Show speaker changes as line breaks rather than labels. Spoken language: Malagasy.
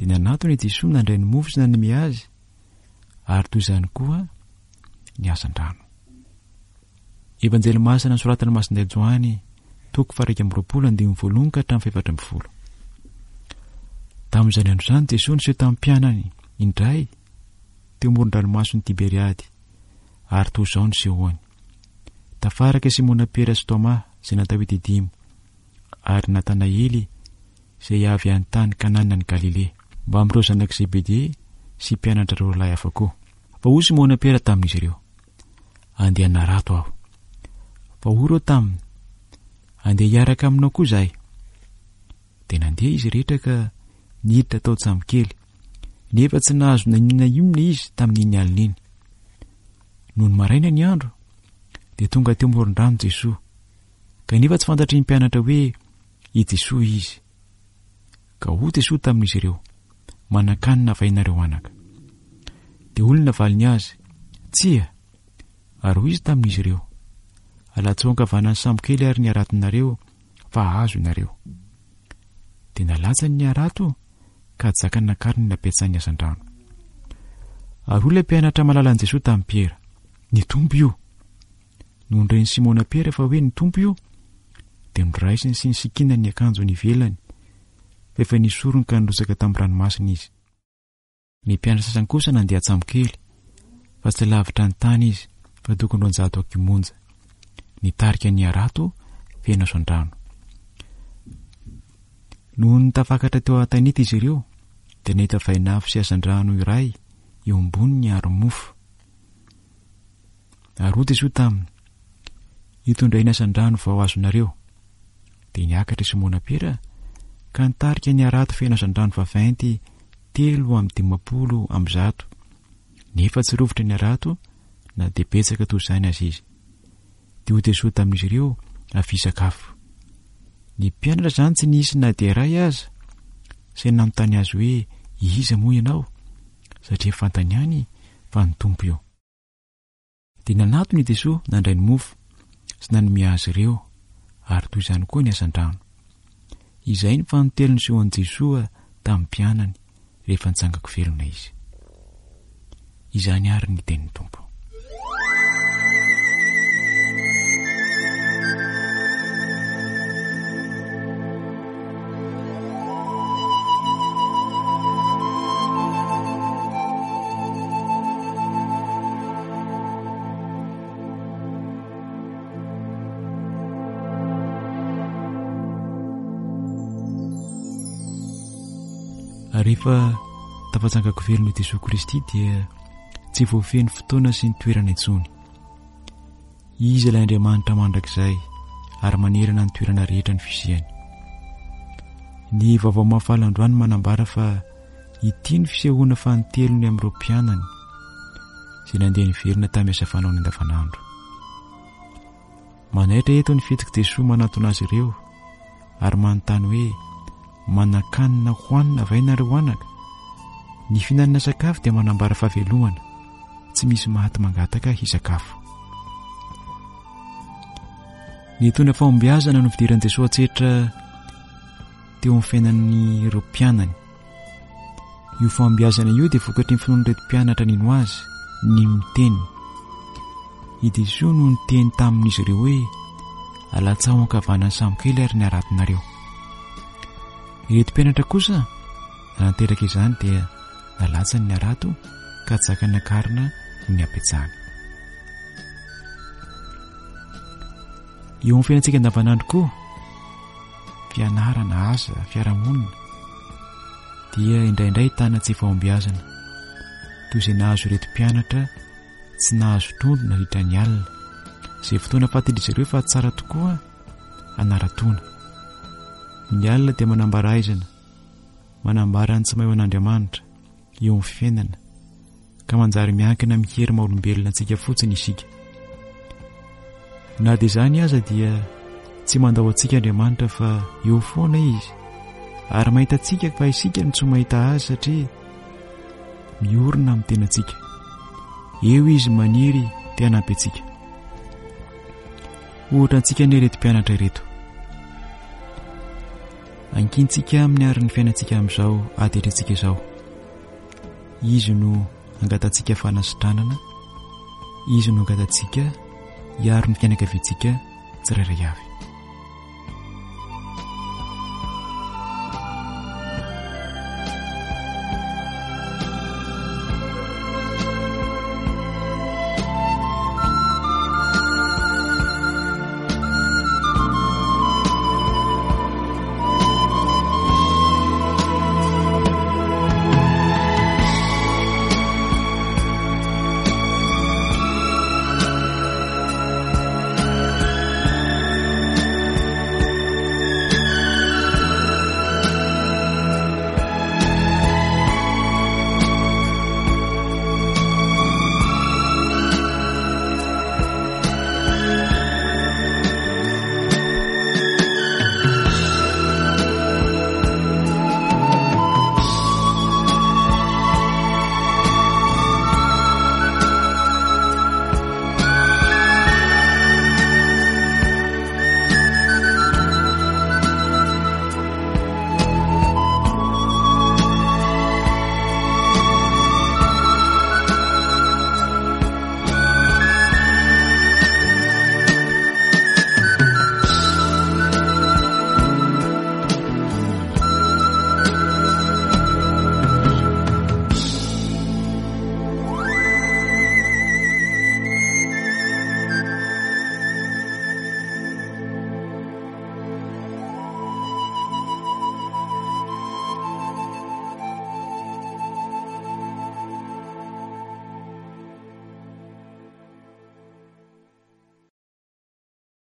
dia nanatony Jesosy nandray ny mofo sy nanome azy, ary toy izany koa ny asan-drano. Evanjely masina nosoratana Masindray Joany, toko 1:20 Tamin'izany andro izany Jesosy niseho tamin'ny mpianany indray teo amoron-dranomason'ny Tiberiady, ary toy izao ny sehoany. Tafaraka Simona Petera sy Toma izay natao hoe Didimo, ary Natanaely izay avy any tany Kanana ny Galile, mba amin'ireo zanak' Zebede sy mpianatra ireo lahy hafa koa. Fa hoy Simona Petera tamin'izy ireo, andeha narato aho. Fa hoy ireo taminy, andeha hiaraka aminao koa izahay. Dia nandeha izy rehetra ka niditra tao Tsamokely, nefa tsy nahazo nanina inona izy tamin'iny alina iny. Noho ny maraina ny andro, dia tonga teo amoron-drano Jesosy, kanefa tsy fantatry ny mpianatra hoe i Jesosy izy. Ka hoy Jesosy tamin'izy ireo, manan-kanina avainareo anaka. Dia olona valiny azy, tsia, ary hoy izy tamin'izy ireo, alatsoan-kavanan'ny Samokely ary ny aratonareo fa azo inareo. Dia nalatsany ny arato ka zakany nakariny napetsany asan-drano. Ary olona mpianatra malalan'i Jesosy tamin'ny Piera, ny tompo io. Noho nireny Simona Petera fa hoe ny tompo io, dia noraisiny sy nisikinany ny akanjo ny ivelany, fa efa nisorony ka nirosaka tamin'ny ranomasina izy. Ny mpianatra sasany kosa nandeha Tsamokely, fa tsy lavitra ny tany izy, fa tokony 100 kimonja. Nitarika ny arato feno asan-drano. Noho ny tafakatra teo an-tanety izy ireo, dia nahita vainafo sy asan-drano iray eo ambony ny aro-mofo. Ary hoy Jesosy taminy, hitondray ny asan-drano vao azonareo. Dia niakatra Simona Petera ka nitarika ny arato feno asan-drano vaventy 350 nefa tsy rovitra ny arato na dia betsaka toy izany azy izy. Dia hoy Jesosy tamin'izy ireo afi-sakafo. Ny mpianatra izany tsy nisy na dia iray aza izay nanontany azy hoe iza moa ianao, satria fantany ihany fa ny tompo io. Dia nanatony Jesosy nandray ny mofo sy nanome azy ireo, ary toy izany koa ny asan-drano. Izay ny fanotelo ny sehoan'i Jesosy tamin'ny mpianany rehefa nitsangako velona izy. Izany ary ny tenin'ny tompo. Rehefa tafatsangako velona i Jesosy Kristy dia tsy voafeny fotoana sy ny toerana intsony. Izy ilay Andriamanitra mandrakizay ary manerana ny toerana rehetra ny fisiany. Ny vaovao mahafalandroany manambara fa ity ny fisehoana fanotelony amin'ireo mpianany izay nandeha nivelona tamin'ny asa fanaony andavanandro. Manaitra eto ny fitiky Jesosy manantona azy ireo ary manontany hoe manan-kanina hoanina vainareo anaka. Ny fihinanana sakafo dia manambara fahavelomana, tsy misy maty mangataka hisakafo. Ny tona fahombiazana no fidiran'i Jesosy atsetra teo amin'ny fiainan'ny ireo mpianany. Io fahombiazana io dia vokatry ny finoan'ireto mpianatra nino azy ny miteny. I Jesosy no niteny tamin'izy ireo hoe alatsao ankavanan'ny Samokely ary ny aratonareo. Ireto mpianatra kosa nateraka izany dia nalatsany ny arato ka zakany nakarina ny apetsany. Eo amin'ny fiainantsika andavanandro koa, fianarana, asa, fiarahamonina dia indraindray tana tsy fahombiazana toy izay nahazo ireto mpianatra tsy nahazo trondro nandritra ny alina, izay fotoana fahatindry ireo fa tsara tokoa anaratona. Ny alina dia manambara aizana, manambara ny tsy mahay an'Andriamanitra eo amin'ny fiainana, ka manjary miankina mihery maha-olombelona antsika fotsiny isika. Na dia izany aza dia tsy mandao antsika Andriamanitra fa eo foana izy, ary mahita antsika fa isika no tsy mahita azy satria miorina amin'ny tenantsika. Eo izy maniry te hanampy antsika. Ohatra antsika ny ireto mpianatra ireto. ankintsika amin'ny ariny fiainantsika amin'izao aterentsika izao. Izy no angatantsika fanasitranana, izy no angatantsika hiaro ny fianakaviantsika tsirairay avy.